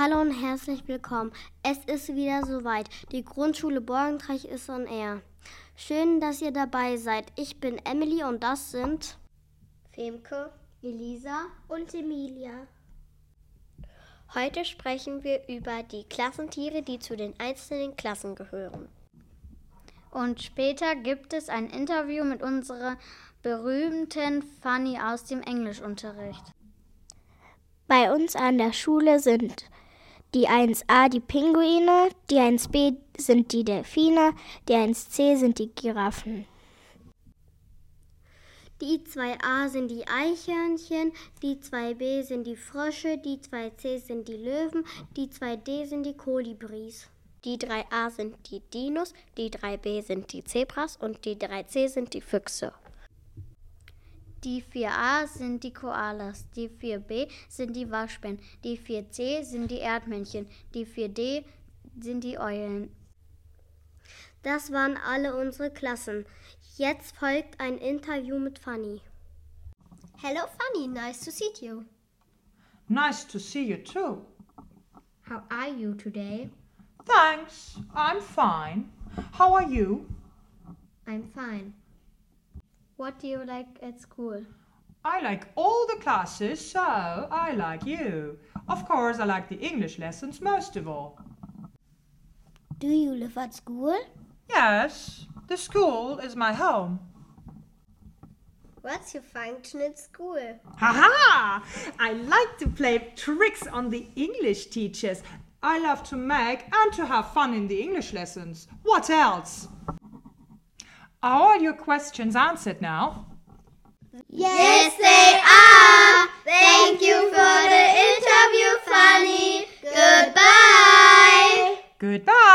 Hallo und herzlich willkommen. Es ist wieder soweit. Die Grundschule Borgentrach ist on air. Schön, dass ihr dabei seid. Ich bin Emily und das sind Femke, Elisa und Emilia. Heute sprechen wir über die Klassentiere, die zu den einzelnen Klassen gehören. Und später gibt es ein Interview mit unserer berühmten Fanny aus dem Englischunterricht. Bei uns an der Schule sind die 1a die Pinguine, die 1b sind die Delfine, die 1c sind die Giraffen. Die 2a sind die Eichhörnchen, die 2b sind die Frösche, die 2c sind die Löwen, die 2d sind die Kolibris. Die 3a sind die Dinos, die 3b sind die Zebras und die 3c sind die Füchse. Die 4a sind die Koalas, die 4b sind die Waschbären, die 4c sind die Erdmännchen, die 4d sind die Eulen. Das waren alle unsere Klassen. Jetzt folgt ein Interview mit Fanny. Hello Fanny, nice to see you. Nice to see you too. How are you today? Thanks, I'm fine. How are you? I'm fine. What do you like at school? I like all the classes, so I like you. Of course, I like the English lessons most of all. Do you live at school? Yes, the school is my home. What's your function at school? Haha! I like to play tricks on the English teachers. I love to make and to have fun in the English lessons. What else? Are all your questions answered now? Yes, they are. Thank you for the interview, Fanny. Goodbye. Goodbye!